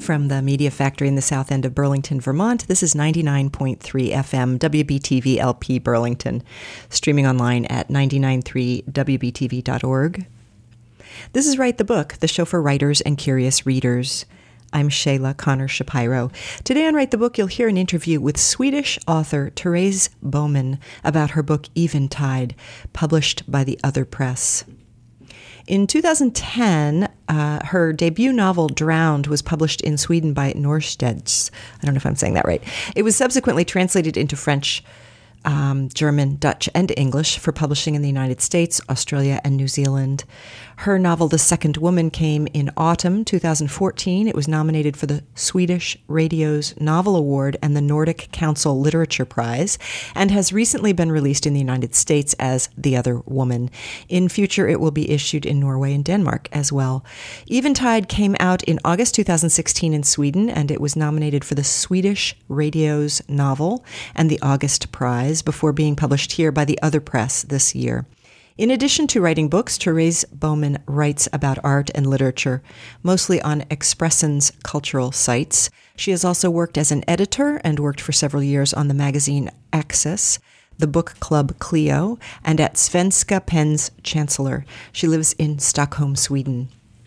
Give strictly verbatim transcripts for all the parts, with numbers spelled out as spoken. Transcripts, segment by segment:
From the Media Factory in the south end of Burlington, Vermont, this is ninety-nine point three F M, W B T V L P Burlington, streaming online at nine nine three W B T V dot org. This is Write the Book, the show for writers and curious readers. I'm Shayla Connor Shapiro. Today on Write the Book, you'll hear an interview with Swedish author Therese Boman about her book Eventide, published by the Other Press. In two thousand ten, uh, her debut novel, Drowned, was published in Sweden by Norstedts. I don't know if I'm saying that right. It was subsequently translated into French, um, German, Dutch, and English for publishing in the United States, Australia, and New Zealand. Her novel, The Second Woman, came in autumn two thousand fourteen. It was nominated for the Swedish Radio's Novel Award and the Nordic Council Literature Prize, and has recently been released in the United States as The Other Woman. In future, it will be issued in Norway and Denmark as well. Eventide came out in August two thousand sixteen in Sweden, and it was nominated for the Swedish Radio's Novel and the August Prize before being published here by the Other Press this year. In addition to writing books, Therese Boman writes about art and literature, mostly on Expressen's cultural sites. She has also worked as an editor and worked for several years on the magazine Access, the book club Clio, and at Svenska Penn's Chancellor. She lives in Stockholm, Sweden.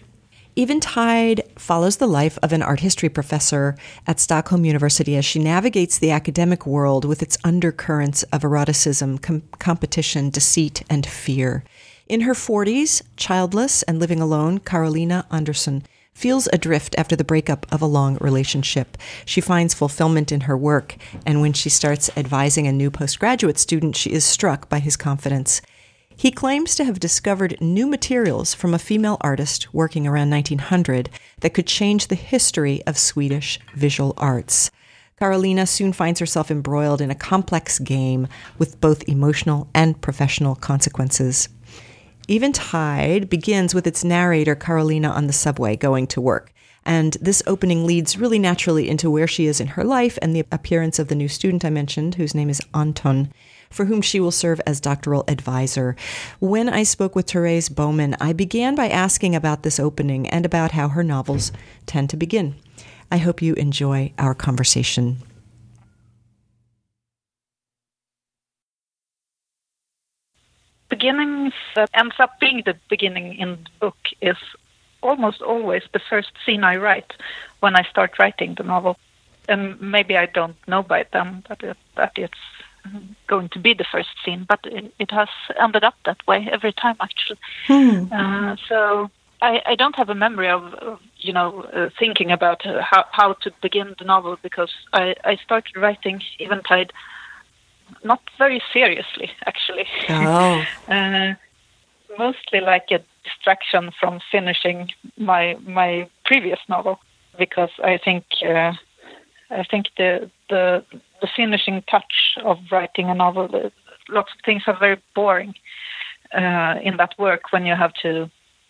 Eventide follows the life of an art history professor at Stockholm University as she navigates the academic world with its undercurrents of eroticism, com- competition, deceit, and fear. In her forties, childless and living alone, Carolina Andersson feels adrift after the breakup of a long relationship. She finds fulfillment in her work, and when she starts advising a new postgraduate student, she is struck by his confidence. He claims to have discovered new materials from a female artist working around nineteen hundred that could change the history of Swedish visual arts. Carolina soon finds herself embroiled in a complex game with both emotional and professional consequences. Eventide begins with its narrator, Carolina, on the subway going to work. And this opening leads really naturally into where she is in her life and the appearance of the new student I mentioned, whose name is Anton, for whom she will serve as doctoral advisor. When I spoke with Therese Boman, I began by asking about this opening and about how her novels tend to begin. I hope you enjoy our conversation. Beginnings that ends up being the beginning in the book is almost always the first scene I write when I start writing the novel. And maybe I don't know by then that, it, that it's going to be the first scene, but it, it has ended up that way every time, actually. Hmm. Uh, so I, I don't have a memory of, of you know, uh, thinking about uh, how, how to begin the novel, because I, I started writing Eventide not very seriously, actually. Oh. uh, mostly like a distraction from finishing my my previous novel, because I think uh, I think the the the finishing touch of writing a novel, uh, lots of things are very boring uh, in that work when you have to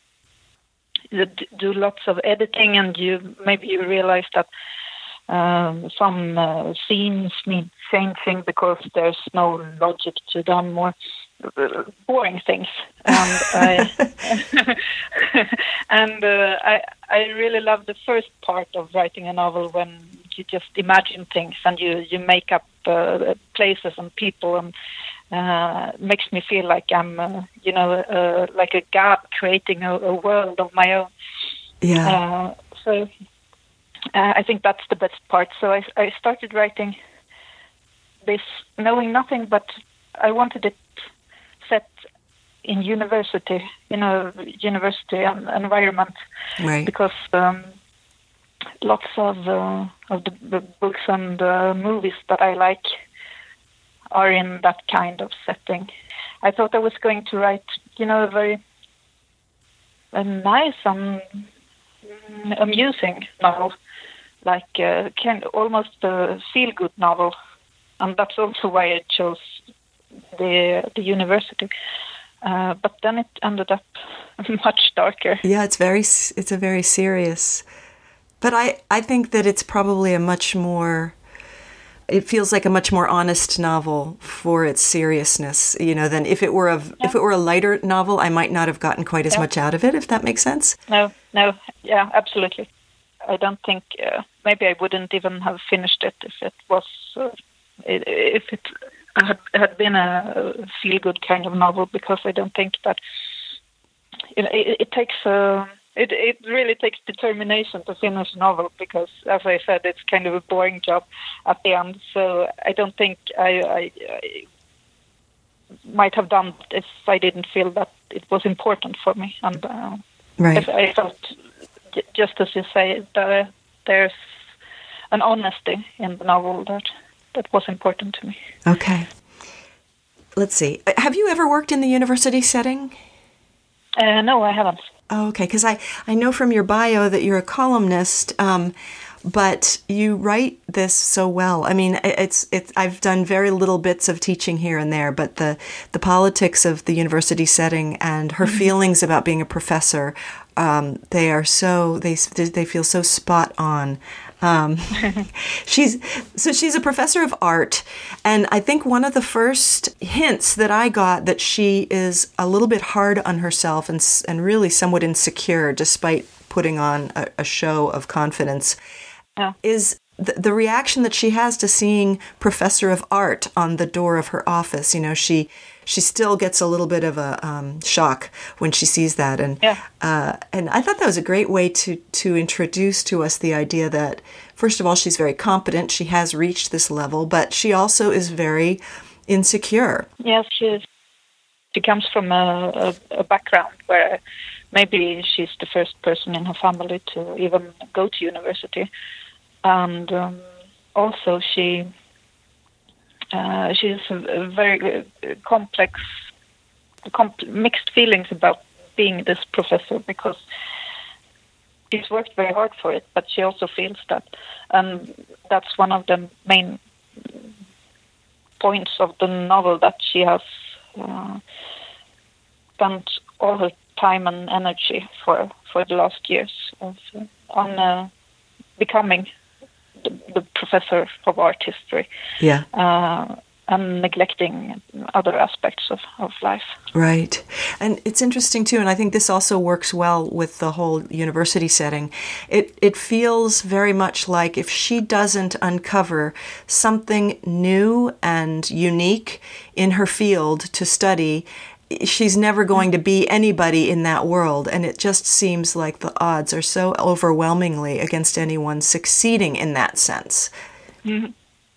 do lots of editing, and you maybe you realize that um, some uh, scenes need changing because there's no logic to them, or boring things. And I and uh, I I really love the first part of writing a novel, when you just imagine things and you, you make up uh, places and people, and uh, makes me feel like I'm, uh, you know, uh, like a god creating a, a world of my own. Yeah. Uh, so uh, I think that's the best part. So I, I started writing this knowing nothing, but I wanted it set in university, you know, university and environment, right? Because um, lots of uh, of the, the books and uh, movies that I like are in that kind of setting. I thought I was going to write, you know, a very a nice and amusing novel, like uh, kind almost a feel-good novel, and that's also why I chose the the university. Uh, but then it ended up much darker. Yeah, it's very it's a very serious. But I, I think that it's probably a much more, it feels like a much more honest novel for its seriousness, you know, than if it were a, yeah. if it were a lighter novel, I might not have gotten quite as yeah. much out of it, if that makes sense. No, no, yeah, absolutely. I don't think uh, maybe I wouldn't even have finished it if it was uh, if it had, had been a feel-good kind of novel, because I don't think that you know, it, it takes uh, it it really takes determination to finish a novel, because, as I said, it's kind of a boring job at the end. So I don't think I, I, I might have done it if I didn't feel that it was important for me. And uh, right. I felt, just as you say, that there's an honesty in the novel that that was important to me. Okay. Let's see. Have you ever worked in the university setting? Uh, no, I haven't. Oh, okay, because I, I know from your bio that you're a columnist, um, but you write this so well. I mean, it's it's. I've done very little bits of teaching here and there, but the, the politics of the university setting and her mm-hmm. feelings about being a professor, um, they are so they they feel so spot on. Um, she's so she's a professor of art, and I think one of the first hints that I got that she is a little bit hard on herself and and really somewhat insecure, despite putting on a, a show of confidence, yeah. is the, the reaction that she has to seeing professor of art on the door of her office. You know, she she still gets a little bit of a um, shock when she sees that, and yeah. uh, and I thought that was a great way to to introduce to us the idea that, first of all, she's very competent. She has reached this level, but she also is very insecure. Yes, she is. She comes from a, a, a background where maybe she's the first person in her family to even go to university, and um, also she. Uh, she has a, a very uh, complex, comp- mixed feelings about being this professor, because she's worked very hard for it, but she also feels that, and that's one of the main points of the novel, that she has uh, spent all her time and energy for, for the last years of, uh, on uh, becoming The, the professor of art history, yeah, uh, and neglecting other aspects of, of life. Right. And it's interesting, too, and I think this also works well with the whole university setting. It it feels very much like if she doesn't uncover something new and unique in her field to study, she's never going to be anybody in that world, and it just seems like the odds are so overwhelmingly against anyone succeeding in that sense. Mm-hmm.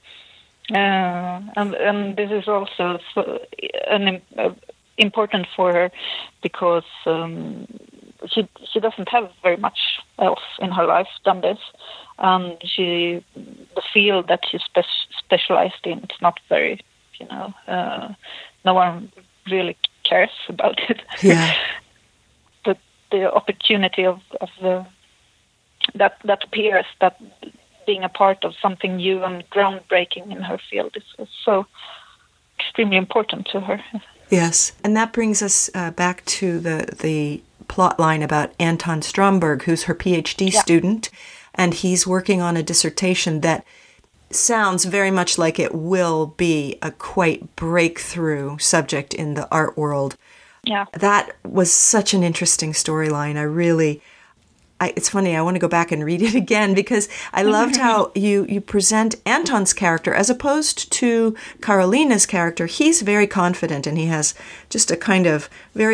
Uh, and, and this is also so, an, uh, important for her, because um, she she doesn't have very much else in her life than this, and she the field that she's spe- specialized in, it's not very, you know, uh, no one really cares about it. Yeah. But the opportunity of, of the that that appears, that being a part of something new and groundbreaking in her field is, is so extremely important to her. Yes, and that brings us uh, back to the the plot line about Anton Stromberg, who's her PhD yeah. student, and he's working on a dissertation that sounds very much like it will be a quite breakthrough subject in the art world. Yeah. That was such an interesting storyline. I really, I, it's funny, I want to go back and read it again, because I loved how you, you present Anton's character as opposed to Karolina's character. He's very confident, and he has just a kind of very,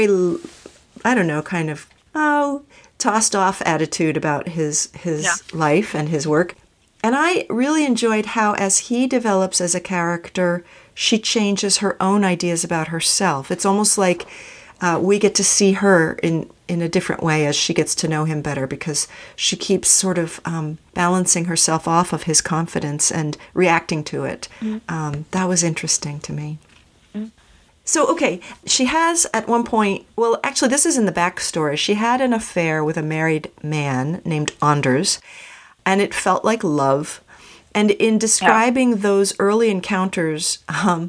I don't know, kind of, oh, tossed off attitude about his, his yeah. life and his work. And I really enjoyed how, as he develops as a character, she changes her own ideas about herself. It's almost like uh, we get to see her in, in a different way as she gets to know him better, because she keeps sort of um, balancing herself off of his confidence and reacting to it. Mm. Um, that was interesting to me. Mm. So, okay, she has at one point, well, actually, this is in the backstory. She had an affair with a married man named Anders, and it felt like love. And in describing yeah. those early encounters, um,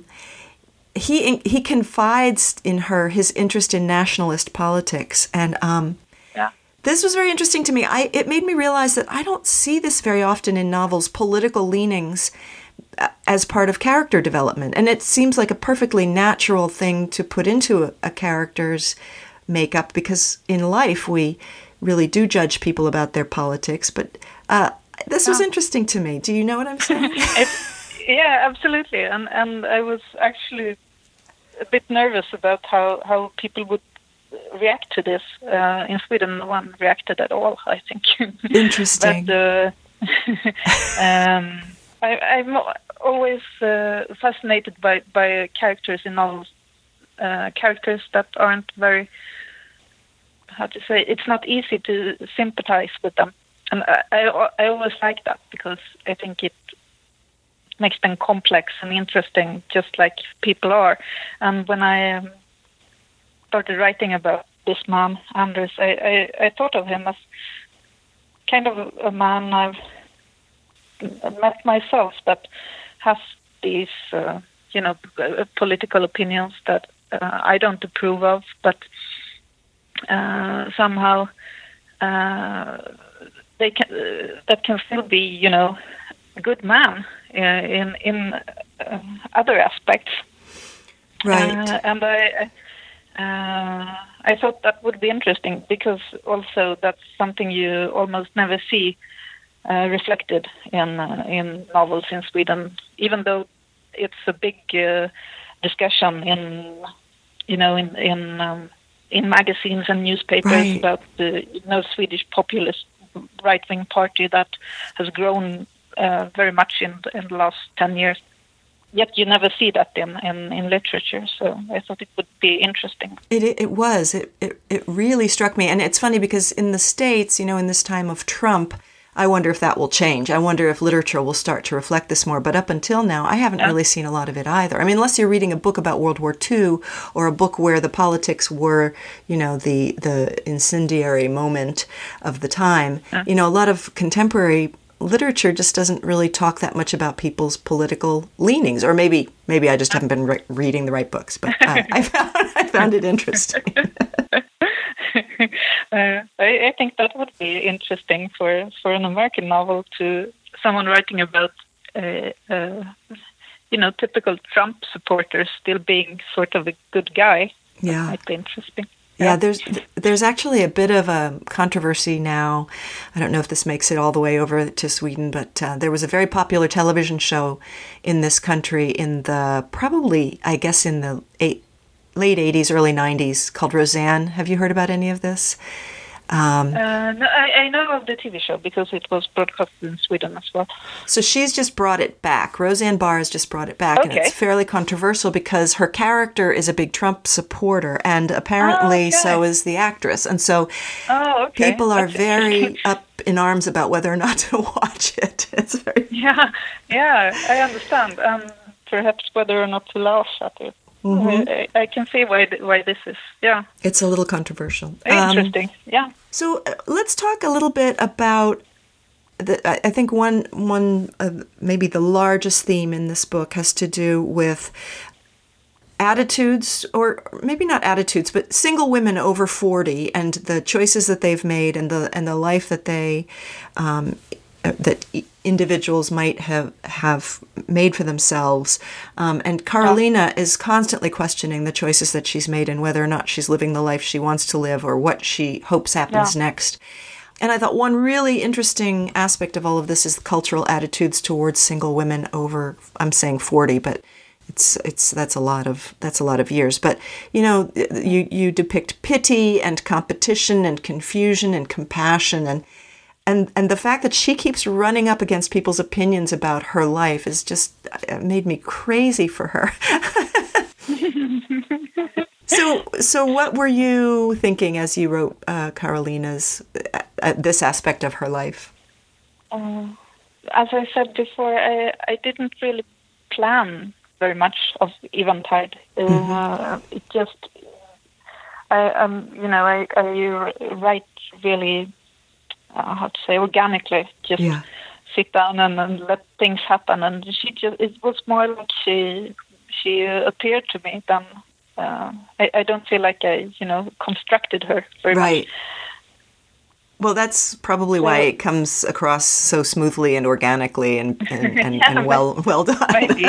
he he confides in her his interest in nationalist politics. And um, yeah. this was very interesting to me. I It made me realize that I don't see this very often in novels, political leanings as part of character development. And it seems like a perfectly natural thing to put into a, a character's makeup, because in life we really do judge people about their politics. But uh, this was Yeah. interesting to me. Do you know what I'm saying? It's, yeah, absolutely. And and I was actually a bit nervous about how, how people would react to this. Uh, in Sweden, no one reacted at all, I think. Interesting. But uh, um, I, I'm always uh, fascinated by, by characters in novels, uh, characters that aren't very, how to say, it's not easy to sympathize with them. And I, I, I always like that because I think it makes them complex and interesting, just like people are. And when I um, started writing about this man, Anders, I, I, I thought of him as kind of a man I've met myself that has these, uh, you know, political opinions that uh, I don't approve of, but uh, somehow uh, they can uh, that can still be, you know, a good man uh, in in uh, other aspects. Right. Uh, and I. Uh, I thought that would be interesting because also that's something you almost never see uh, reflected in uh, in novels in Sweden, even though it's a big uh, discussion in you know in in um, in magazines and newspapers Right. about the you know Swedish populist right wing party that has grown uh, very much in in the last ten years. Yet you never see that in, in, in literature, so I thought it would be interesting. It it, it was. It, it it really struck me. And it's funny because in the States, you know, in this time of Trump, I wonder if that will change. I wonder if literature will start to reflect this more. But up until now, I haven't Yeah. really seen a lot of it either. I mean, unless you're reading a book about World War Two or a book where the politics were, you know, the, the incendiary moment of the time, Yeah. you know, a lot of contemporary literature just doesn't really talk that much about people's political leanings, or maybe maybe I just haven't been re- reading the right books. But uh, I found I found it interesting. uh, I, I think that would be interesting for, for an American novel to someone writing about, uh, uh, you know, typical Trump supporters still being sort of a good guy. That Yeah. might be interesting. Yeah, there's there's actually a bit of a controversy now. I don't know if this makes it all the way over to Sweden, but uh, there was a very popular television show in this country in the probably, I guess, in the eight, late eighties, early nineties called Roseanne. Have you heard about any of this? Um, Uh, no, I, I know of the T V show because it was broadcasted in Sweden as well. So she's just brought it back. Roseanne Barr has just brought it back, and Okay. it's fairly controversial because her character is a big Trump supporter, and apparently Oh, okay. so is the actress. And so Oh, okay. people are That's very interesting. up in arms about whether or not to watch it. It's very Yeah, yeah, I understand. Um, perhaps whether or not to laugh at it. Mm-hmm. I, I can see why th- why this is. Yeah, it's a little controversial. Um, interesting. yeah. So uh, let's talk a little bit about the, I I think one one uh, maybe the largest theme in this book has to do with attitudes, or maybe not attitudes, but single women over forty and the choices that they've made and the and the life that they um, that individuals might have have made for themselves. Um, and Carolina is constantly questioning the choices that she's made and whether or not she's living the life she wants to live or what she hopes happens Yeah. next. And I thought one really interesting aspect of all of this is the cultural attitudes towards single women over, I'm saying forty, but it's it's that's a lot of that's a lot of years. But you know, you you depict pity and competition and confusion and compassion, and and and the fact that she keeps running up against people's opinions about her life is just it made me crazy for her. So, so what were you thinking as you wrote uh, Carolina's uh, this aspect of her life? Um, as I said before, I I didn't really plan very much of Eventide. Uh, Mm-hmm. It just, I um, you know, I I write really, uh, how to say, organically. Just Yeah. sit down and, and let things happen. And she just, it was more like she she uh, appeared to me than. Uh, I, I don't feel like I, you know, constructed her very Right. much. Well, that's probably why So- it comes across so smoothly and organically and and, and, Yeah, and well well done. Maybe.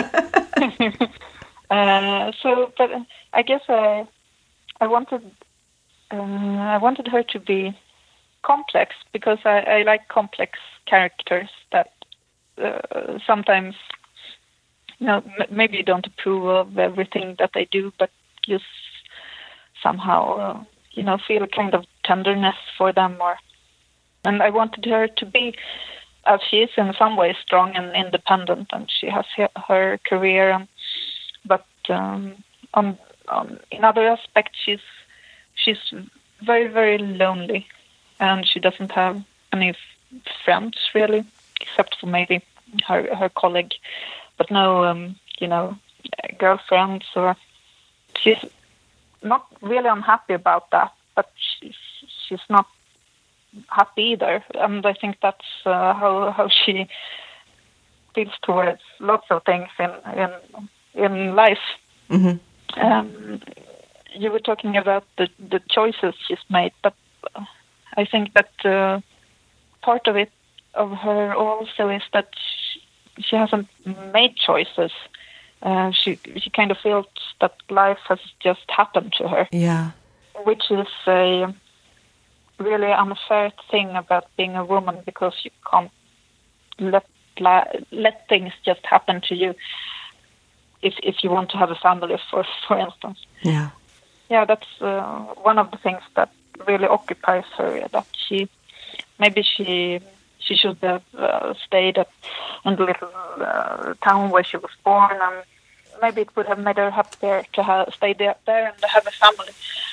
uh, so, but I guess I I wanted uh, I wanted her to be complex because I, I like complex characters that uh, sometimes, you know, m- maybe you don't approve of everything that they do, but you s- somehow, uh, you know, feel a kind of tenderness for them. Or, and I wanted her to be, as she is in some ways, strong and independent, and she has her, her career, and, but um, on, on, in other aspects, she's she's very, very lonely, and she doesn't have any f- friends, really, except for maybe her her colleague, but no, um, you know, girlfriends, or she's not really unhappy about that, but she's, she's not happy either, and I think that's uh, how how she feels towards lots of things in in in life. Mm-hmm. Um, you were talking about the the choices she's made, but I think that uh, part of it of her also is that she, she hasn't made choices. Uh, she she kind of feels that life has just happened to her. Yeah, which is a really unfair thing about being a woman, because you can't let let things just happen to you if if you want to have a family, for for instance. Yeah. Yeah, that's uh, one of the things that really occupies her. That she maybe she she should have uh, stayed at in the little uh, town where she was born, and maybe it would have made her happier to have stay there, there and have a family.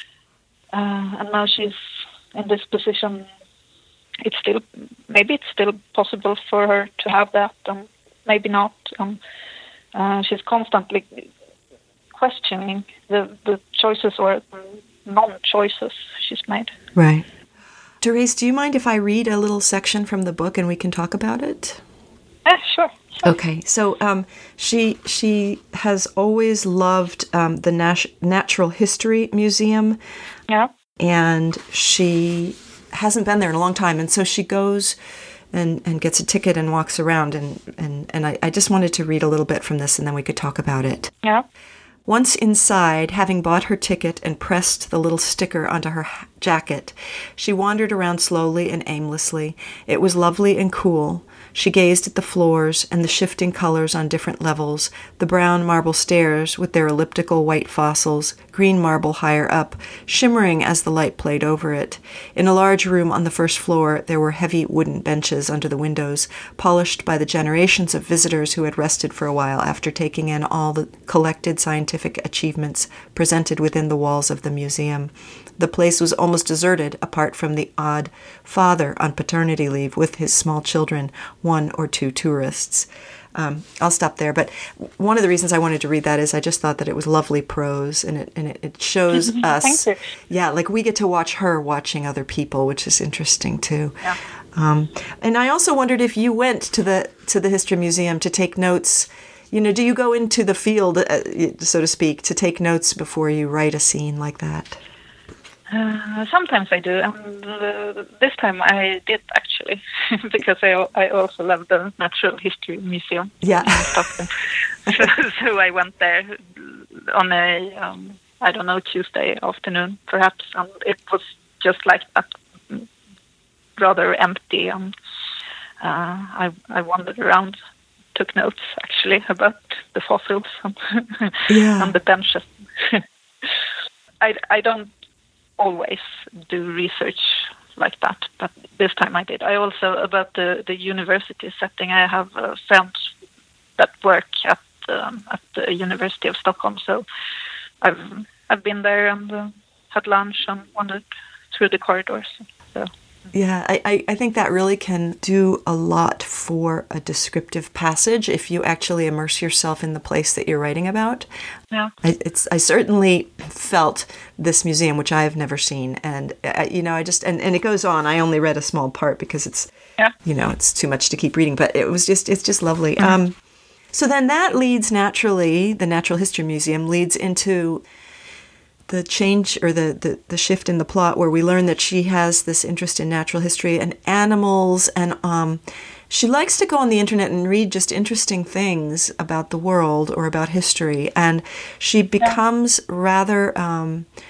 Uh, and now she's in this position. It's still maybe it's still possible for her to have that, and maybe not. Um, uh, she's constantly questioning the, the choices or non-choices she's made. Right. Therese, do you mind if I read a little section from the book and we can talk about it? Yeah, sure. sure. Okay, so um, she she has always loved um, the Nas- Natural History Museum. Yeah. And she hasn't been there in a long time, and so she goes and, and gets a ticket and walks around, and, and, and I, I just wanted to read a little bit from this, and then we could talk about it. Yeah. Once inside, having bought her ticket and pressed the little sticker onto her jacket, she wandered around slowly and aimlessly. It was lovely and cool. She gazed at the floors and the shifting colors on different levels, the brown marble stairs with their elliptical white fossils, green marble higher up, shimmering as the light played over it. In a large room on the first floor, there were heavy wooden benches under the windows, polished by the generations of visitors who had rested for a while after taking in all the collected scientific achievements presented within the walls of the museum. The place was almost deserted, apart from the odd father on paternity leave with his small children, one or two tourists. Um, I'll stop there, but one of the reasons I wanted to read that is I just thought that it was lovely prose, and it and it, it shows us, Thank you. yeah, like we get to watch her watching other people, which is interesting too. Yeah. Um, and I also wondered if you went to the to the History Museum to take notes. You know, do you go into the field, uh, so to speak, to take notes before you write a scene like that? Uh, sometimes I do, and uh, this time I did actually, because I I also love the Natural History Museum. Yeah. in Stockholm. so, so I went there on a um, I don't know Tuesday afternoon perhaps, and it was just like that, rather empty, and uh, I I wandered around, took notes actually about the fossils and, Yeah. and the benches. I I don't always do research like that, but this time I did. I also, about the, the university setting, I have uh, friends that work at um, at the University of Stockholm, so I've I've been there and uh, had lunch and wandered through the corridors. So. Yeah, I, I think that really can do a lot for a descriptive passage if you actually immerse yourself in the place that you're writing about. Yeah, I, it's I certainly felt this museum, which I have never seen, and I, you know, I just and, and it goes on. I only read a small part because it's yeah. you know it's too much to keep reading, but it was just it's just lovely. Mm-hmm. Um, so then that leads naturally, the Natural History Museum leads into the change or the, the, the shift in the plot, where we learn that she has this interest in natural history and animals, and um, she likes to go on the internet and read just interesting things about the world or about history, and she becomes yeah. rather um,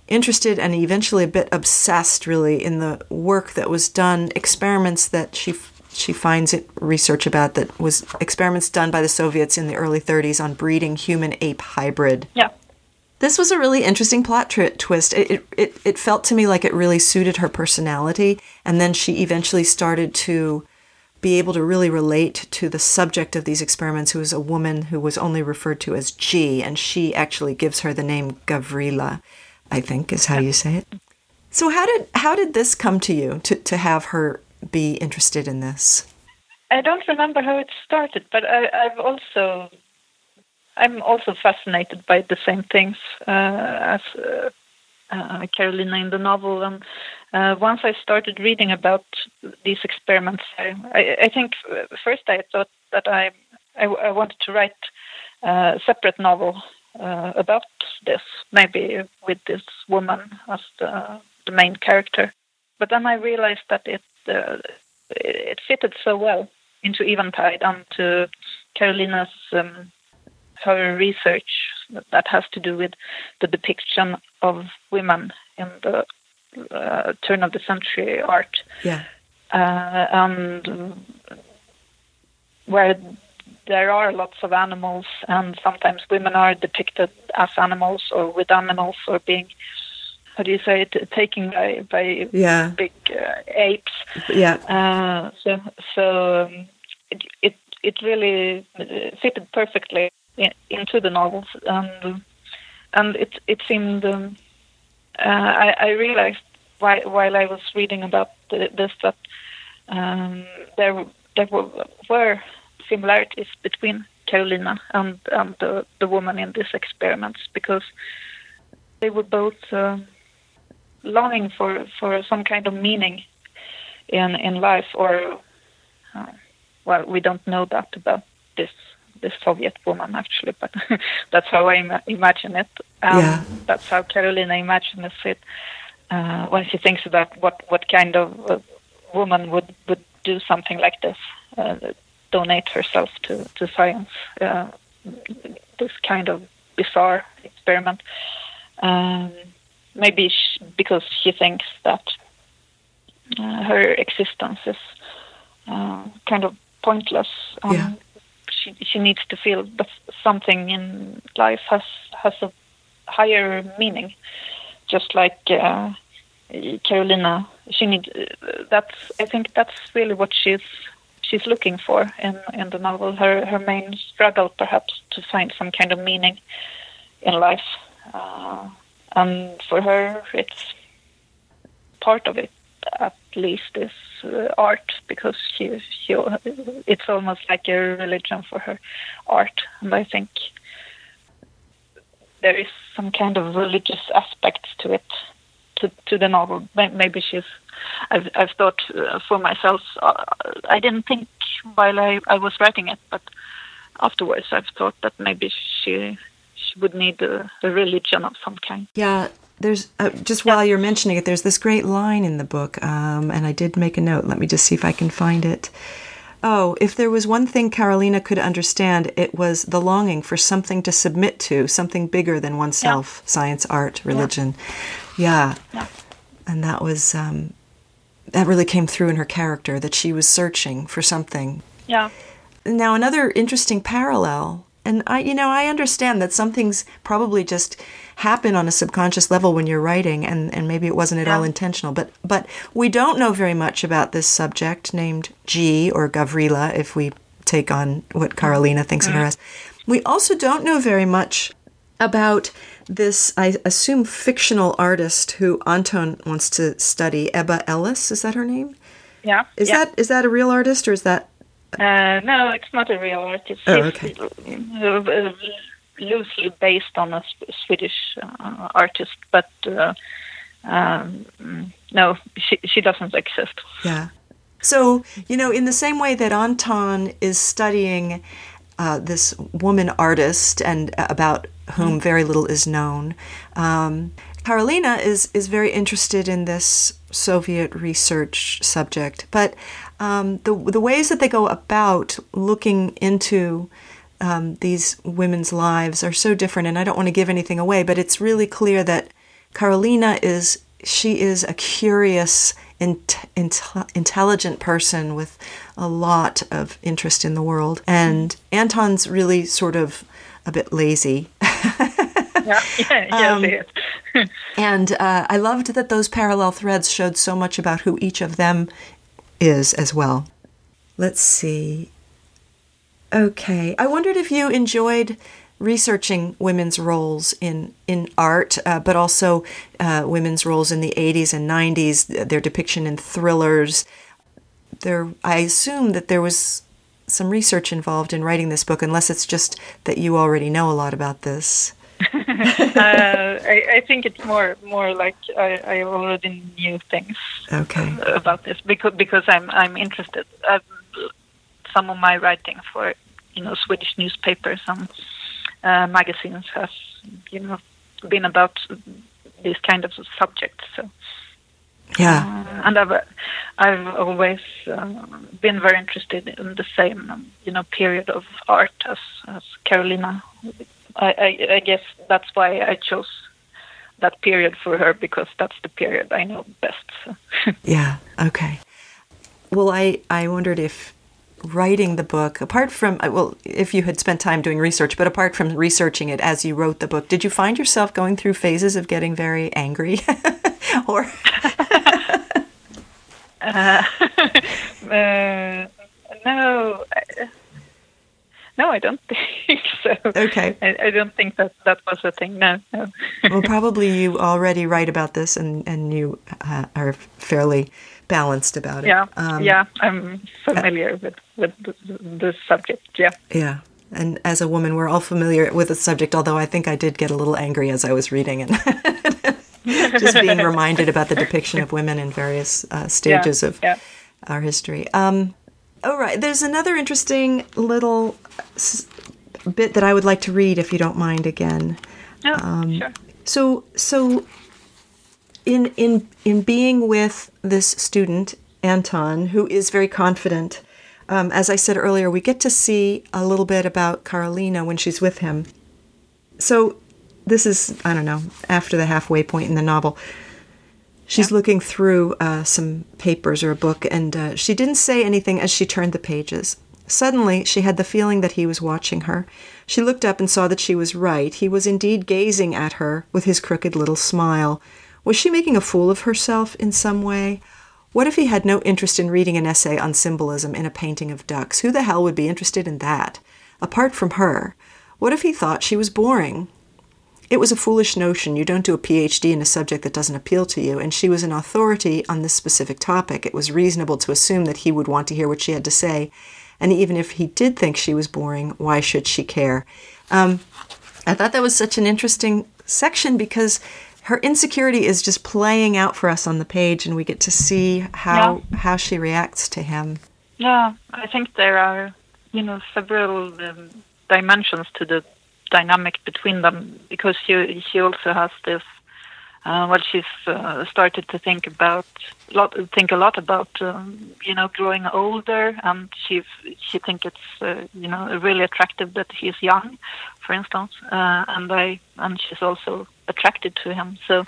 interested and eventually a bit obsessed, really, in the work that was done, experiments that she she finds it research about that was experiments done by the Soviets in the early thirties on breeding human-ape hybrid. Yeah. This was a really interesting plot tri- twist. It, it it it felt to me like it really suited her personality, and then she eventually started to be able to really relate to the subject of these experiments, who was a woman who was only referred to as G, and she actually gives her the name Gavrila, I think is how you say it. So how did how did this come to you, to, to have her be interested in this? I don't remember how it started, but I, I've also, I'm also fascinated by the same things uh, as uh, uh, Carolina in the novel. And uh, once I started reading about these experiments, I, I, I think first I thought that I, I, I wanted to write a separate novel uh, about this, maybe with this woman as the, the main character. But then I realized that it uh, it fitted so well into Eventide and to Carolina's um, her research that has to do with the depiction of women in the uh, turn of the century art. Yeah, uh, and um, where there are lots of animals, and sometimes women are depicted as animals or with animals, or being, how do you say it, taken by, by yeah. big uh, apes. Yeah. Uh, so so um, it, it it really fitted perfectly in, into the novels, and and it it seemed. Um, uh, I, I realized while while I was reading about the, this that um, there there were, were similarities between Carolina and and the the woman in these experiments, because they were both uh, longing for, for some kind of meaning in in life, or uh, well, we don't know that about this this Soviet woman actually, but that's how I Im- imagine it. Um, yeah. That's how Carolina imagines it uh, when she thinks about what what kind of uh, woman would, would do something like this, uh, donate herself to to science, uh, this kind of bizarre experiment. Um, maybe she, because she thinks that uh, her existence is uh, kind of pointless. Um, Yeah. She she needs to feel that something in life has has a higher meaning, just like uh, Carolina. She needs. Uh, that's I think that's really what she's she's looking for in, in the novel. Her her main struggle, perhaps, to find some kind of meaning in life. Uh, and for her, it's part of it, at least, is uh, art, because she, she, it's almost like a religion for her, art. And I think there is some kind of religious aspect to it, to, to the novel. Maybe she's, I've, I've thought uh, for myself, uh, I didn't think while I, I was writing it, but afterwards I've thought that maybe she... she would need a, a religion of some kind. Yeah, there's, uh, just while yeah. you're mentioning it, there's this great line in the book, um, and I did make a note. Let me just see if I can find it. Oh, if there was one thing Carolina could understand, it was the longing for something to submit to, something bigger than oneself, yeah. science, art, religion. Yeah. yeah. yeah. And that was, um, that really came through in her character, that she was searching for something. Yeah. Now, another interesting parallel. And I, you know, I understand that some things probably just happen on a subconscious level when you're writing, and, and maybe it wasn't at yeah. all intentional. But but we don't know very much about this subject named G, or Gavrila, if we take on what Carolina thinks mm-hmm. of her as. We also don't know very much about this, I assume, fictional artist who Anton wants to study, Ebba Ellis. Is that her name? Yeah. Is yeah. that is that a real artist, or is that? Uh, no, it's not a real artist. Oh, okay. It's loosely based on a Swedish uh, artist, but uh, um, no, she she doesn't exist. Yeah. So, you know, in the same way that Anton is studying uh, this woman artist, and about whom mm-hmm. very little is known, um, Carolina is, is very interested in this Soviet research subject, but um, the the ways that they go about looking into um, these women's lives are so different, and I don't want to give anything away, but it's really clear that Karolina is, she is a curious, in, in, intelligent person with a lot of interest in the world. And Anton's really sort of a bit lazy. Yeah, yeah, um, yes, yes. And uh, I loved that those parallel threads showed so much about who each of them is as well. Let's see. Okay. I wondered if you enjoyed researching women's roles in, in art, uh, but also uh, women's roles in the eighties and nineties, their depiction in thrillers. There, I assume that there was some research involved in writing this book, unless it's just that you already know a lot about this. uh, I, I think it's more more like I, I already knew things okay. about this because because I'm I'm interested. I've, some of my writing for you know Swedish newspapers and uh, magazines has you know been about these kind of subjects. So yeah, uh, and I've I've always uh, been very interested in the same you know period of art as as Karolina. I, I, I guess that's why I chose that period for her, because that's the period I know best. So. Yeah, okay. Well, I, I wondered if writing the book, apart from, well, if you had spent time doing research, but apart from researching it as you wrote the book, did you find yourself going through phases of getting very angry? or uh, uh, No. I, No, I don't think so. Okay. I, I don't think that that was a thing. No, no. Well, probably you already write about this, and, and you uh, are fairly balanced about it. Yeah, um, yeah, I'm familiar uh, with, with the, the subject, yeah. Yeah, and as a woman, we're all familiar with the subject, although I think I did get a little angry as I was reading it. Just being reminded about the depiction of women in various uh, stages yeah, of yeah. our history. Um, all right, there's another interesting little s- bit that I would like to read, if you don't mind again. No, um, sure. So, so in in in being with this student, Anton, who is very confident, um, as I said earlier, we get to see a little bit about Karolina when she's with him. So this is, I don't know, after the halfway point in the novel. She's yeah. looking through uh, some papers or a book, and uh, she didn't say anything as she turned the pages. Suddenly, she had the feeling that he was watching her. She looked up and saw that she was right. He was indeed gazing at her with his crooked little smile. Was she making a fool of herself in some way? What if he had no interest in reading an essay on symbolism in a painting of ducks? Who the hell would be interested in that? Apart from her, what if he thought she was boring? It was a foolish notion. You don't do a P H D in a subject that doesn't appeal to you, and she was an authority on this specific topic. It was reasonable to assume that he would want to hear what she had to say, and even if he did think she was boring, why should she care? Um, I thought that was such an interesting section because her insecurity is just playing out for us on the page, and we get to see how yeah. how she reacts to him. Yeah, I think there are, you know, several um, dimensions to the dynamic between them, because she she also has this uh, well she's uh, started to think about lot think a lot about um, you know growing older, and she she think it's uh, you know really attractive that he's young, for instance, uh, and I and she's also attracted to him. So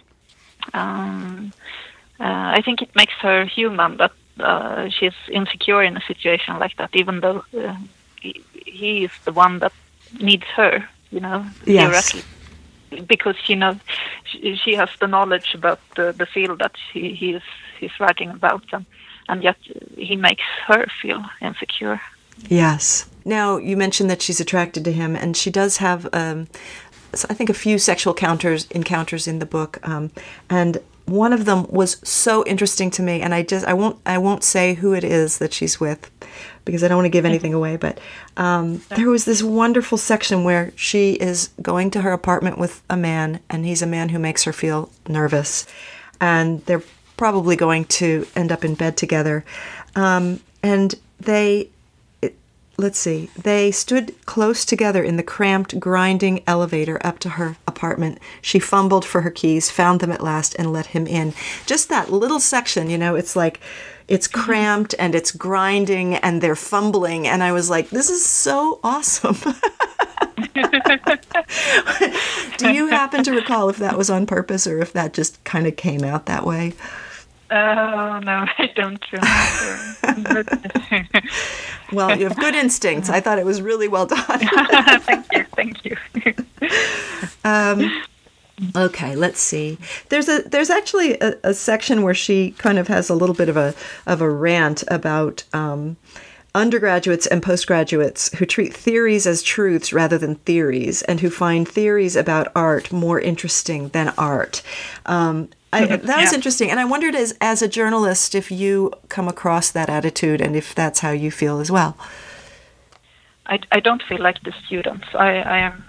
um, uh, I think it makes her human that uh, she's insecure in a situation like that, even though uh, he, he is the one that needs her, you know, yes. theoretically, because you know she, she has the knowledge about the, the field that he, he is he's writing about, and, and yet he makes her feel insecure. Yes. Now you mentioned that she's attracted to him, and she does have, um, I think, a few sexual encounters encounters in the book, um, and one of them was so interesting to me, and I just I won't I won't say who it is that she's with, because I don't want to give anything away, but um, there was this wonderful section where she is going to her apartment with a man, and he's a man who makes her feel nervous, and they're probably going to end up in bed together, um, and they. Let's see, they stood close together in the cramped, grinding elevator up to her apartment. She fumbled for her keys, found them at last, and let him in. Just that little section, you know, it's like, it's cramped and it's grinding and they're fumbling. And I was like, this is so awesome. Do you happen to recall if that was on purpose or if that just kind of came out that way? Oh, no, I don't remember. Well, you have good instincts. I thought it was really well done. Thank you, thank you. um, okay, let's see. There's a there's actually a, a section where she kind of has a little bit of a of a rant about um, undergraduates and postgraduates who treat theories as truths rather than theories, and who find theories about art more interesting than art. Um, I, that was yeah. interesting, and I wondered, as as a journalist, if you come across that attitude, and if that's how you feel as well. I, I don't feel like the students. I, I am.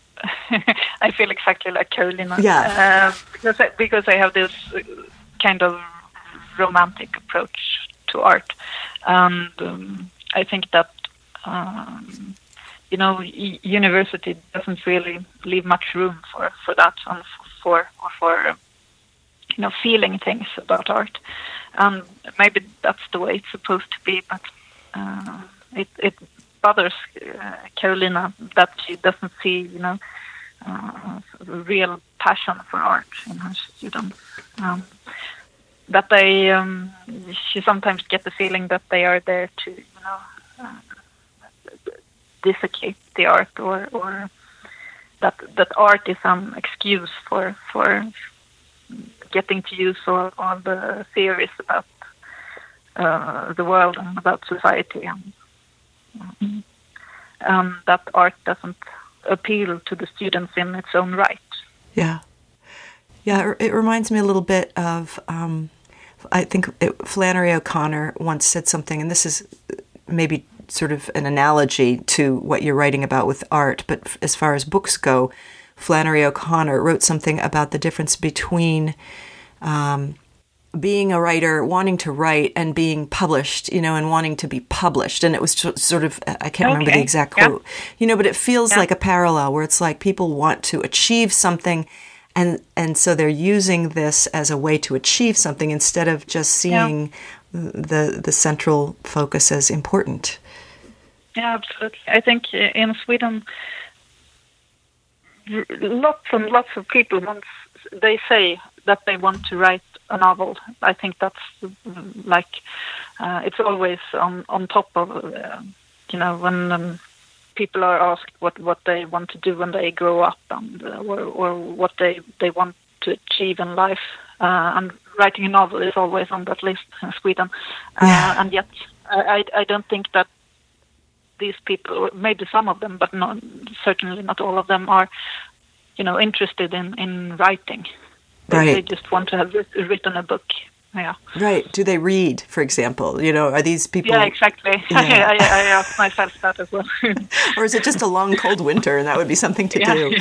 I feel exactly like Carolina. Yeah. Uh, because I, because I have this kind of romantic approach to art, and um, I think that um, you know, y- university doesn't really leave much room for, for that, and for or for. You know, feeling things about art, and maybe that's the way it's supposed to be. But uh, it it bothers uh, Carolina that she doesn't see, you know, uh, real passion for art in her students. Um, that they, um, she sometimes gets the feeling that they are there to, you know, uh, dissecate the art, or or that that art is an excuse for for. getting to use all, all the theories about uh, the world and about society, and um, um, that art doesn't appeal to the students in its own right. Yeah. Yeah, it reminds me a little bit of, um, I think it, Flannery O'Connor once said something, and this is maybe sort of an analogy to what you're writing about with art, but as far as books go, Flannery O'Connor wrote something about the difference between um, being a writer, wanting to write, and being published, you know, and wanting to be published. And it was sort of, I can't remember okay. the exact yeah. quote, you know, but it feels yeah. like a parallel where it's like people want to achieve something, and, and so they're using this as a way to achieve something instead of just seeing yeah. the, the central focus as important. Yeah, absolutely. I think in Sweden, lots and lots of people, once they say that they want to write a novel, I think that's like uh, it's always on on top of uh, you know, when um, people are asked what, what they want to do when they grow up, and uh, or, or what they they want to achieve in life, uh, and writing a novel is always on that list in Sweden, uh, yeah. and yet I I don't think that these people, maybe some of them, but not, certainly not all of them, are, you know, interested in, in writing. They, right. they just want to have written a book. Yeah. Right. Do they read, for example? You know, are these people... Yeah, exactly. Yeah. I, I, I ask myself that as well. Or is it just a long, cold winter, and that would be something to yeah, do?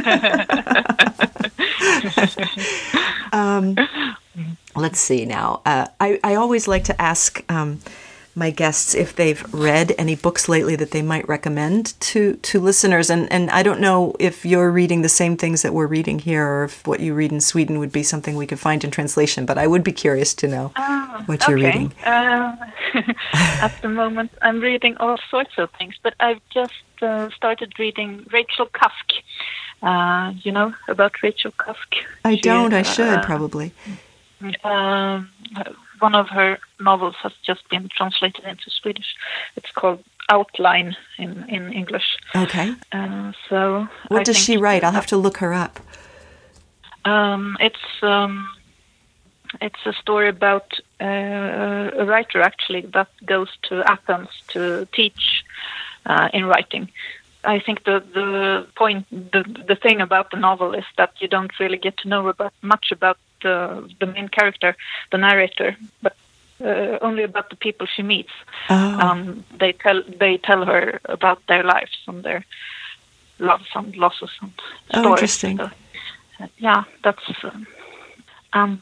Yeah. um, let's see now. Uh, I, I always like to ask... Um, my guests if they've read any books lately that they might recommend to, to listeners. And, and I don't know if you're reading the same things that we're reading here, or if what you read in Sweden would be something we could find in translation, but I would be curious to know uh, what okay. you're reading. Uh, at the moment, I'm reading all sorts of things, but I've just uh, started reading Rachel Cusk. Uh, you know about Rachel Cusk? I she, don't. I should, uh, probably. Um, one of her novels has just been translated into Swedish. It's called Outline in, in English. Okay. Uh, so what I does think she write? I'll have to look her up. Um, it's um, it's a story about uh, a writer actually that goes to Athens to teach uh, in writing. I think the the point, the the thing about the novel is that you don't really get to know about much about the the main character, the narrator, but uh, only about the people she meets. Oh. Um, they tell they tell her about their lives and their loves and losses and oh, stories. Interesting. So, uh, yeah, that's. Um, um,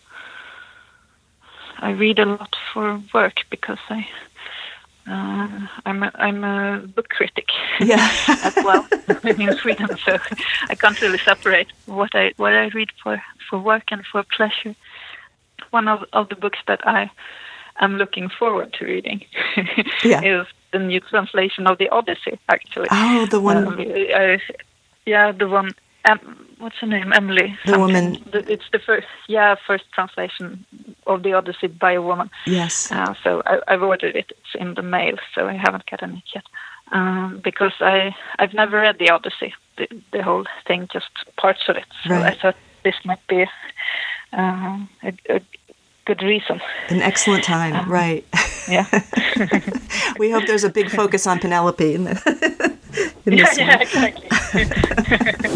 I read a lot for work because I. Uh, I'm a, I'm a book critic yeah. as well in Sweden, so I can't really separate what I what I read for, for work and for pleasure. One of, of the books that I am looking forward to reading yeah. is the new translation of the Odyssey. Actually, oh, the one. Um, I, yeah, the one. Um, what's her name? Emily. The something. woman. The, it's the first, yeah, first translation of the Odyssey by a woman. Yes. Uh, so I, I've ordered it. It's in the mail, so I haven't gotten it yet. Um, because I I've never read the Odyssey, the, the whole thing, just parts of it. So Right. I thought this might be uh, a, a good reason. An excellent time, um, right? Yeah. We hope there's a big focus on Penelope in, the, in yeah, this yeah, one. exactly.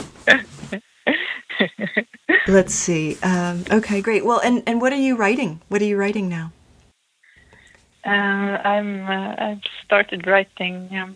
Let's see. Um, okay, great. Well, and, and what are you writing? What are you writing now? Uh, I'm. Uh, I've started writing um,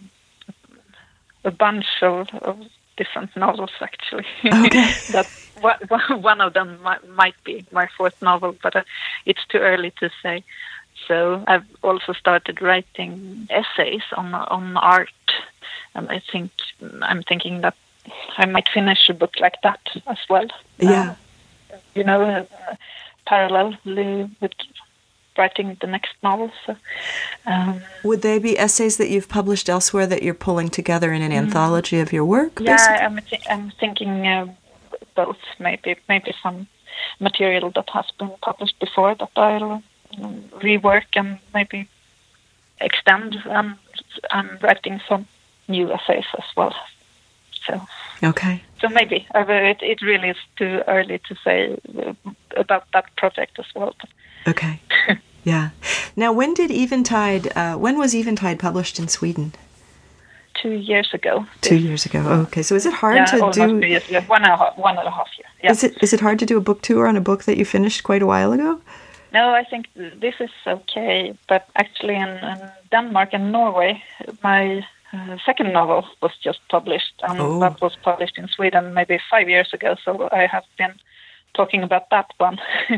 a bunch of, of different novels, actually. Okay. That one, one of them might, might be my fourth novel, but uh, it's too early to say. So I've also started writing essays on on art, and I think I'm thinking that I might finish a book like that as well. Yeah. Uh, you know, uh, parallelly with writing the next novel. So, um, would they be essays that you've published elsewhere that you're pulling together in an mm, anthology of your work? Yeah, basically? I'm th- I'm thinking uh, both. Maybe maybe some material that has been published before that I'll um, rework and maybe extend. And I'm writing some new essays as well. So okay. So maybe uh, it it really is too early to say uh, about that project as well. Okay. Yeah. Now, when did Eventide? Uh, when was Eventide published in Sweden? Two years ago. Two years ago. Oh, okay. So is it hard yeah, to almost do? Two years ago. One and a half. One and a half year. Yeah. Is it is it hard to do a book tour on a book that you finished quite a while ago? No, I think this is okay. But actually, in, in Denmark and Norway, my uh, second novel was just published, and oh. that was published in Sweden maybe five years ago. So I have been talking about that one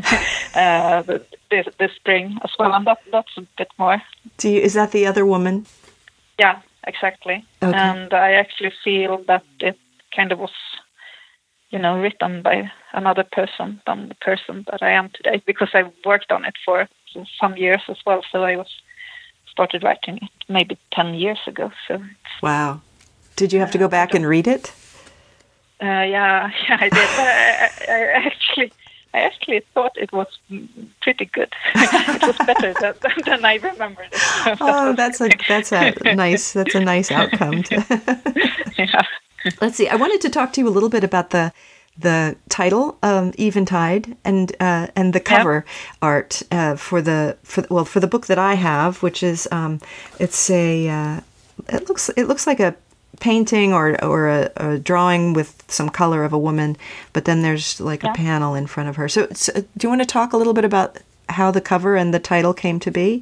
uh, this, this spring as well, and that, that's a bit more. Do you, is that The Other Woman? Yeah, exactly. Okay. And I actually feel that it kind of was, you know, written by another person than the person that I am today, because I worked on it for some years as well. So I was started writing it maybe ten years ago. So wow. Did you have to go back and read it? Uh, yeah, yeah, I did. But I, I, I actually, I actually thought it was pretty good. It was better than, than I remembered it. Oh, that's a that's a nice that's a nice outcome. To yeah. Let's see. I wanted to talk to you a little bit about the the title, um, Eventide, and uh, and the cover yeah. art uh, for the for well for the book that I have, which is um, it's a uh, it looks it looks like a painting or or a, a drawing with some color of a woman, but then there's like yeah. a panel in front of her. So, so, do you want to talk a little bit about how the cover and the title came to be?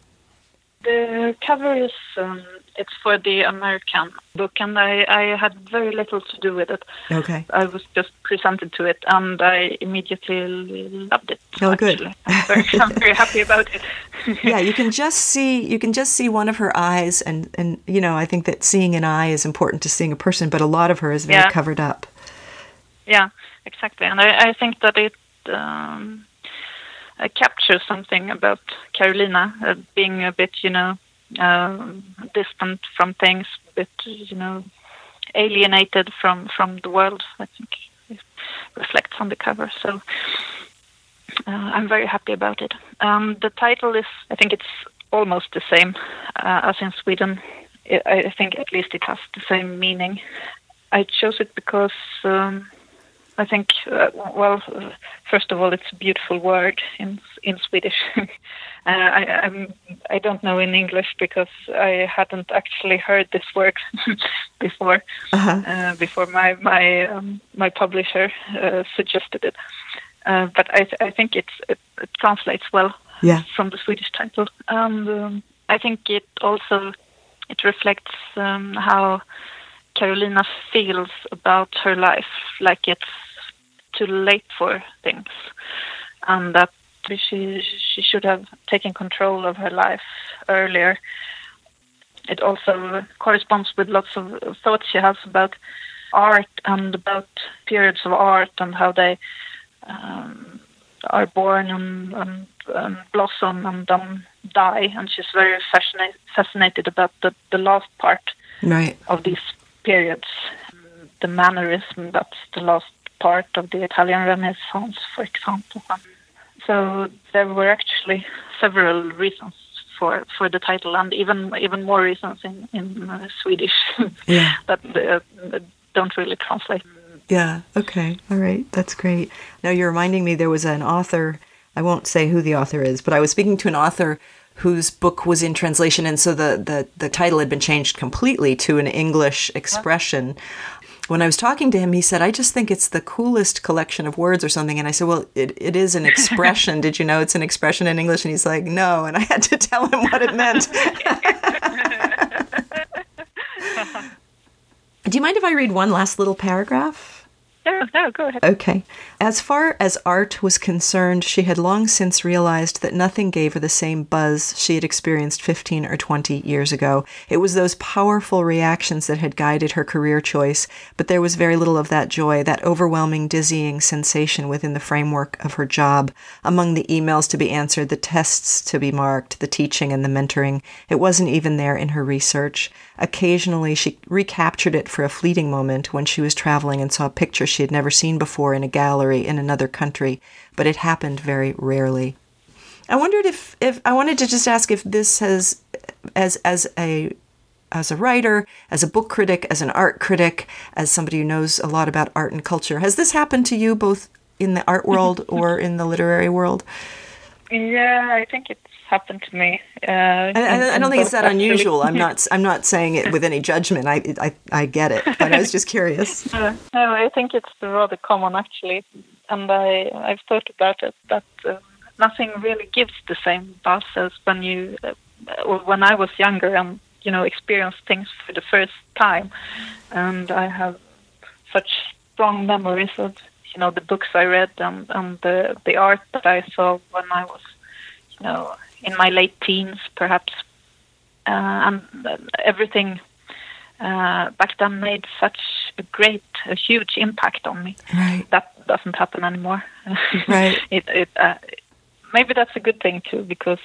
The cover is um, it's for the American book, and I, I had very little to do with it. Okay. I was just presented to it, and I immediately loved it. Oh, actually. good. I'm very, I'm very happy about it. Yeah, you can just see you can just see one of her eyes, and, and you know I think that seeing an eye is important to seeing a person, but a lot of her is very yeah. covered up. Yeah, exactly, and I, I think that it. Um, Uh, capture something about Carolina, uh, being a bit, you know, uh, distant from things, a bit, you know, alienated from, from the world. I think it reflects on the cover. So uh, I'm very happy about it. Um, the title is, I think it's almost the same uh, as in Sweden. I, I think at least it has the same meaning. I chose it because um, I think, uh, well, uh, first of all, it's a beautiful word in in Swedish. uh, I I'm, I don't know in English because I hadn't actually heard this word before. Uh-huh. Uh, before my my um, my publisher uh, suggested it. Uh, but I th- I think it's, it, it translates well yeah. from the Swedish title, and um, I think it also it reflects um, how Carolina feels about her life, like it's too late for things, and that she she should have taken control of her life earlier. It also corresponds with lots of thoughts she has about art and about periods of art and how they um, are born and, and, and blossom and then die. And she's very fascinated fascinated about the, the last part right. of these periods. the mannerism. That's the last part of the Italian Renaissance, for example. So there were actually several reasons for, for the title, and even even more reasons in in uh, Swedish yeah. that uh, don't really translate. Yeah. Okay. All right. That's great. Now you're reminding me there was an author. I won't say who the author is, but I was speaking to an author whose book was in translation, and so the the, the title had been changed completely to an English expression. When I was talking to him, he said, I just think it's the coolest collection of words or something. And I said, well, it, it is an expression. Did you know it's an expression in English? And he's like, no. And I had to tell him what it meant. Do you mind if I read one last little paragraph? No, no, go ahead. Okay. As far as art was concerned, she had long since realized that nothing gave her the same buzz she had experienced fifteen or twenty years ago. It was those powerful reactions that had guided her career choice, but there was very little of that joy, that overwhelming, dizzying sensation within the framework of her job. Among the emails to be answered, the tests to be marked, the teaching and the mentoring, it wasn't even there in her research. Occasionally, she recaptured it for a fleeting moment when she was traveling and saw a picture she had never seen before in a gallery in another country, but it happened very rarely. I wondered if, if I wanted to just ask if this has, as as a as a writer, as a book critic, as an art critic, as somebody who knows a lot about art and culture, has this happened to you both in the art world or in the literary world? Yeah, I think it's happened to me. Uh, and, and I don't think it's that actually unusual. I'm not. I'm not saying it with any judgment. I, I, I get it, but I was just curious. Uh, no, I think it's rather common actually, and I, I've thought about it. That uh, nothing really gives the same buzz as when you, uh, or when I was younger and you know experienced things for the first time, and I have such strong memories of you know the books I read and, and the the art that I saw when I was you know. in my late teens, perhaps, uh, and everything uh, back then made such a great, a huge impact on me. Right. That doesn't happen anymore. Right. it, it, uh, maybe that's a good thing too, because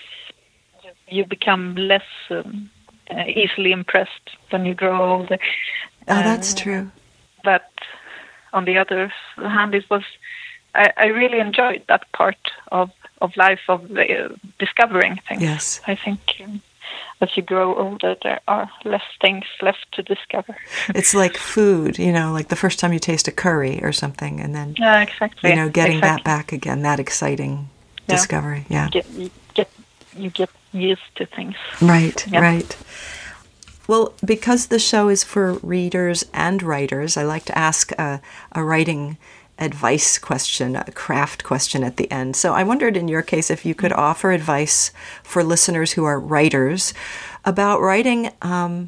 you become less um, uh, easily impressed when you grow older. Oh, that's uh, true. But on the other hand, it was. I, I really enjoyed that part of. of life, of uh, discovering things. Yes. I think um, as you grow older, there are less things left to discover. It's like food, you know, like the first time you taste a curry or something, and then, yeah, exactly. you know, getting exactly. that back again, that exciting yeah. discovery. Yeah. You get, you get, you get used to things. Right, yeah. right. Well, because the show is for readers and writers, I like to ask a, a writing advice question, a craft question at the end. So I wondered in your case if you could offer advice for listeners who are writers about writing, um,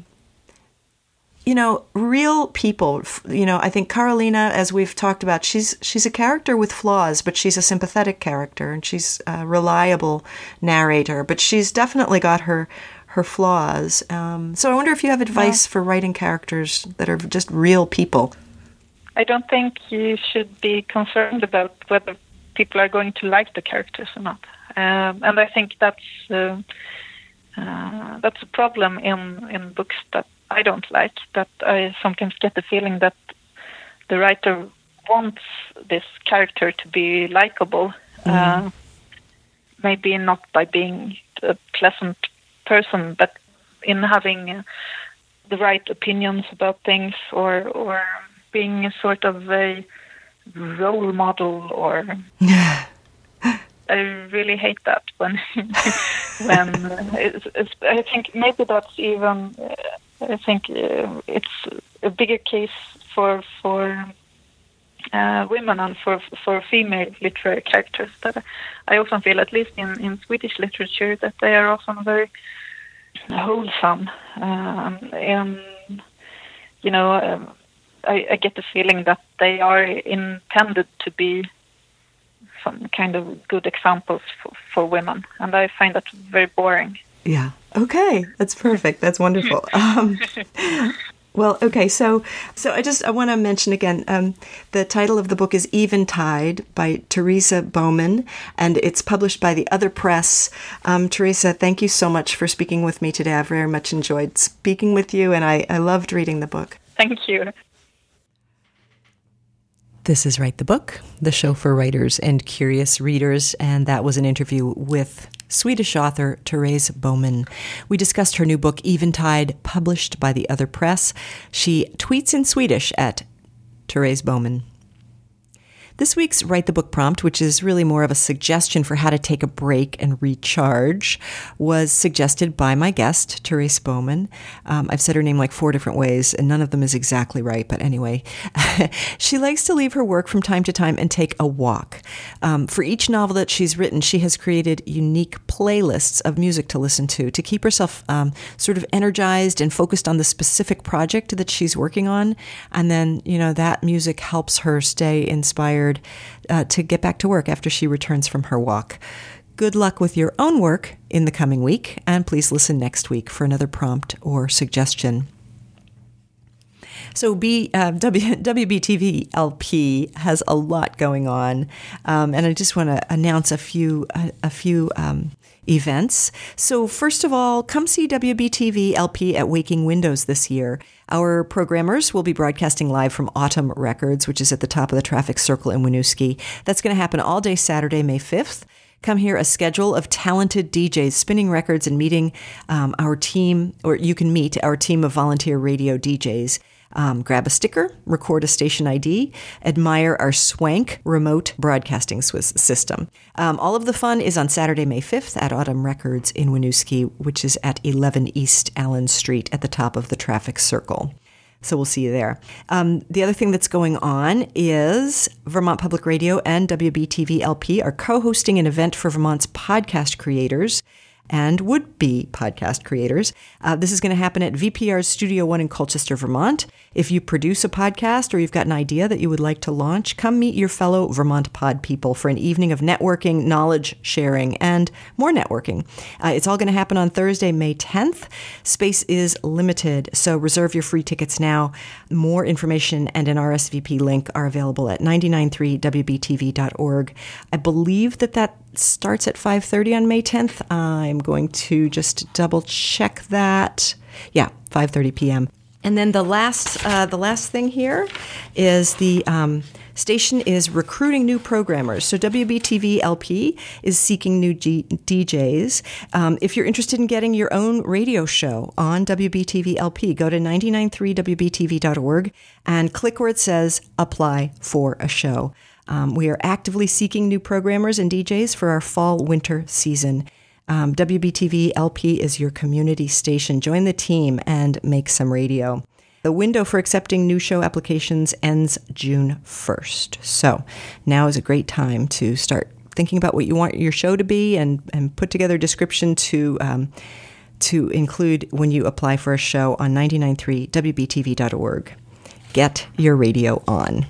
you know, real people. You know, I think Karolina, as we've talked about, she's she's a character with flaws, but she's a sympathetic character and she's a reliable narrator, but she's definitely got her her flaws. Um, so I wonder if you have advice yeah. for writing characters that are just real people. I don't think you should be concerned about whether people are going to like the characters or not, um, and I think that's uh, uh, that's a problem in, in books that I don't like. That I sometimes get the feeling that the writer wants this character to be likable, mm. uh, maybe not by being a pleasant person, but in having uh, the right opinions about things, or or. being a sort of a role model, or I really hate that when when uh, it's, it's, I think maybe that's even uh, I think uh, it's a bigger case for for uh, women and for for female literary characters. That I often feel, at least in, in Swedish literature, that they are often very wholesome, um, and you know. Um, I, I get the feeling that they are intended to be some kind of good examples for, for women, and I find that very boring. Yeah. Okay. That's perfect. That's wonderful. Um, well, okay. So, so I just I want to mention again. Um, the title of the book is Eventide by Teresa Bowman, and it's published by the Other Press. Um, Teresa, thank you so much for speaking with me today. I've very much enjoyed speaking with you, and I, I loved reading the book. Thank you. This is Write the Book, the show for writers and curious readers, and that was an interview with Swedish author Therese Bowman. We discussed her new book, Eventide, published by the Other Press. She tweets in Swedish at Therese Bowman. This week's Write the Book prompt, which is really more of a suggestion for how to take a break and recharge, was suggested by my guest, Therese Bowman. Um, I've said her name like four different ways, and none of them is exactly right, but anyway. She likes to leave her work from time to time and take a walk. Um, for each novel that she's written, she has created unique playlists of music to listen to, to keep herself um, sort of energized and focused on the specific project that she's working on. And then, you know, that music helps her stay inspired Uh, to get back to work after she returns from her walk. Good luck with your own work in the coming week, and please listen next week for another prompt or suggestion. So B, uh, w, W B T V L P has a lot going on, um, and I just want to announce a few a, a few um, events. So first of all, come see W B T V L P at Waking Windows this year. Our programmers will be broadcasting live from Autumn Records, which is at the top of the traffic circle in Winooski. That's going to happen all day Saturday, May fifth. Come hear a schedule of talented D Js spinning records and meeting um, our team, or you can meet our team of volunteer radio D Js. Um, grab a sticker, record a station I D, admire our swank remote broadcasting Swiss system. Um, all of the fun is on Saturday, May fifth at Autumn Records in Winooski, which is at eleven East Allen Street at the top of the traffic circle. So we'll see you there. Um, the other thing that's going on is Vermont Public Radio and W B T V L P are co-hosting an event for Vermont's podcast creators and would-be podcast creators. Uh, this is going to happen at V P R's Studio One in Colchester, Vermont. If you produce a podcast or you've got an idea that you would like to launch, come meet your fellow Vermont pod people for an evening of networking, knowledge sharing, and more networking. Uh, it's all going to happen on Thursday, May tenth. Space is limited, so reserve your free tickets now. More information and an R S V P link are available at nine nine three W B T V dot org. I believe that that starts at five thirty on May tenth. I'm going to just double check that. Yeah, five thirty p.m. And then the last, uh, the last thing here is the um, station is recruiting new programmers. So W B T V L P is seeking new G- D Js. Um, if you're interested in getting your own radio show on W B T V L P, go to nine nine three W B T V dot org and click where it says apply for a show. Um, we are actively seeking new programmers and D Js for our fall-winter season. Um, W B T V L P is your community station. Join the team and make some radio. The window for accepting new show applications ends June first. So now is a great time to start thinking about what you want your show to be and, and put together a description to um, to include when you apply for a show on nine nine three W B T V dot org. Get your radio on.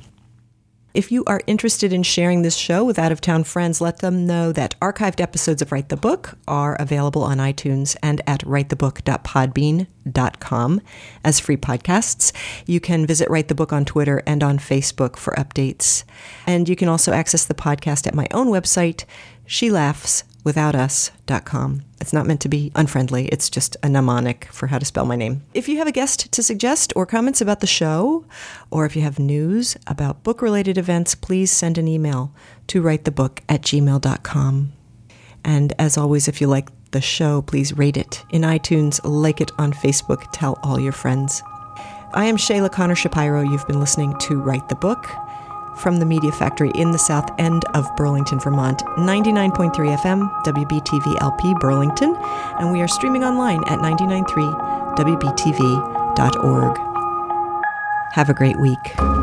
If you are interested in sharing this show with out-of-town friends, let them know that archived episodes of Write the Book are available on iTunes and at write the book dot podbean dot com as free podcasts. You can visit Write the Book on Twitter and on Facebook for updates. And you can also access the podcast at my own website, she laughs without us dot com. It's not meant to be unfriendly. It's just a mnemonic for how to spell my name. If you have a guest to suggest or comments about the show, or if you have news about book-related events, please send an email to write the book at gmail dot com. And as always, if you like the show, please rate it in iTunes, like it on Facebook, tell all your friends. I am Shayla Connor Shapiro. You've been listening to Write the Book from the Media Factory in the south end of Burlington, Vermont, ninety-nine point three F M, W B T V L P Burlington, and we are streaming online at nine nine three W B T V dot org. Have a great week.